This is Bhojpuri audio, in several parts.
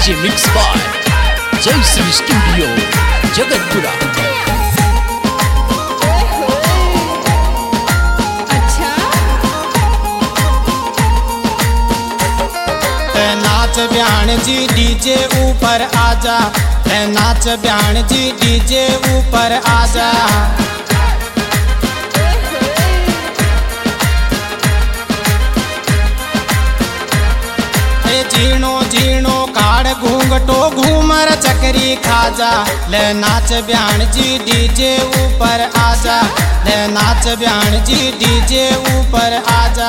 डीजे मिक्स बाय जय श्री स्टूडियो जगतपुरा। नाच ब्याण जी डीजे ऊपर आजा, नाच ब्याण जी डीजे ऊपर आजा। जीणो जीणो काड़ घूंघटो घूमर चकरी खाजा, ले नाच ब्याण जी डीजे ऊपर आजा, ले नाच ब्याण जी डीजे ऊपर आजा।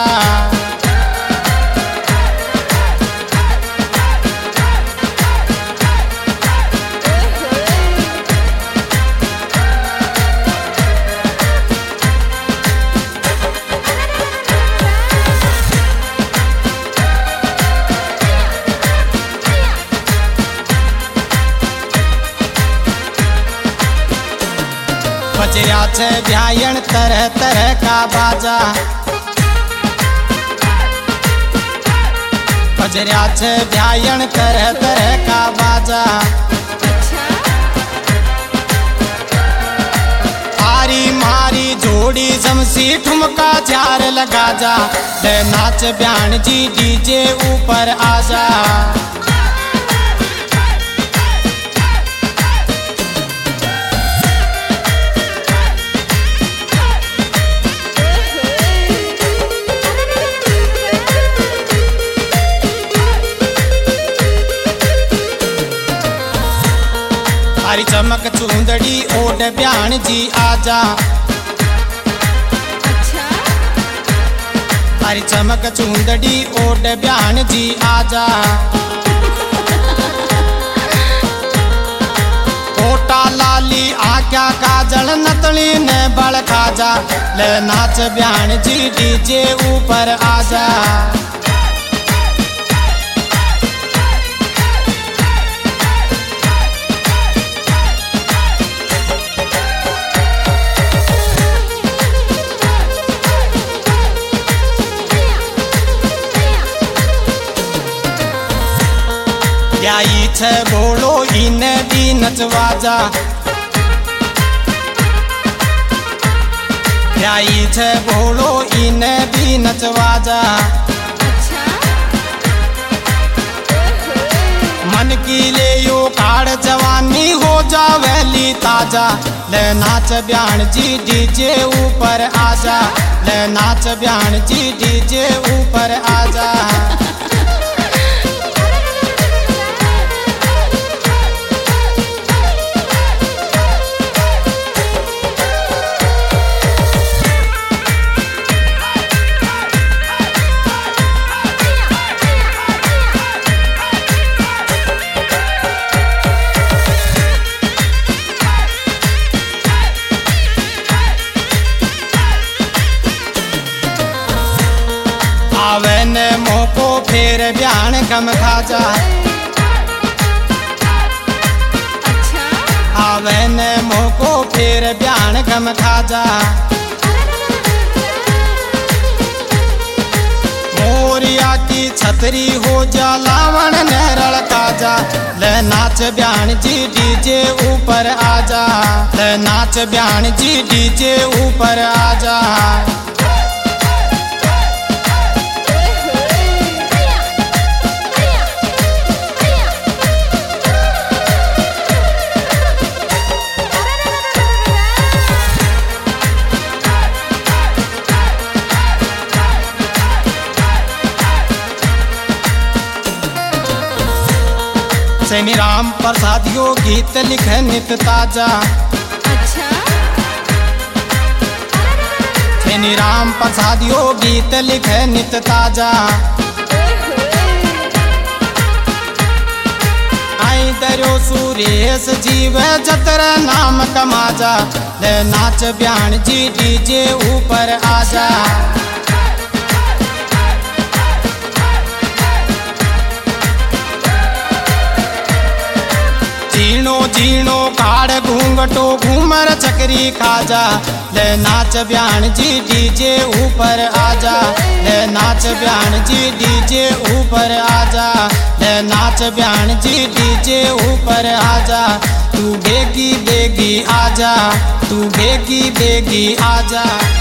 बजया छे ब्यायन तरह तरह का बाजा, बजया छे ब्यायन तरह तरह का बाजा। आरी मारी जोड़ी जमसी ठुमका झार लगा जा, ले नाच ब्याण जी डीजे ऊपर आजा। हरी चमक चूंदड़ी ओढ़ ब्याण जी आजा, हरी चमक चूंदड़ी ओढ़ ब्याण जी आजा। कोटा लाली आख्या काजल नतली ने बल खाजा, ले नाच ब्याण जी डीजे ऊपर आजा। ब्याई छे बोलो इने भी नचवाजा, ब्याई छे बोलो इने भी नचवाजा। मन की ले यो काड़ जवानी हो जावेली ताजा, ले नाच ब्याण जी डीजे ऊपर आजा, ले नाच ब्याण जी डीजे ऊपर आजा। आवे ने मोको फेर ब्याण गम खाजा, आवे ने मोको फेर ब्याण गम खाजा। मोरिया की छतरी हो जा लावण नेरल काजा, ले नाच ब्याण जी डीजे ऊपर आजा, ले नाच ब्याण जी डीजे ऊपर आजा। सैनी राम प्रसाद यो गीत लिखे नित ताजा, सैनी राम प्रसाद यो गीत लिखे नित ताजा। आई दरियो सुरेश जीव जतर नाम कमाजा, ले नाच ब्याण जी डीजे ऊपर आजा। जीणो जीणो काड़ घूंघटो घूमर चकरी खाजा, ले नाच ब्याण जी डीजे ऊपर आजा, ले नाच ब्याण जी डीजे ऊपर आजा। ले नाच ब्यान जी डीजे ऊपर आजा, तू बेगी बेगी आजा, तू बेगी बेगी आजा।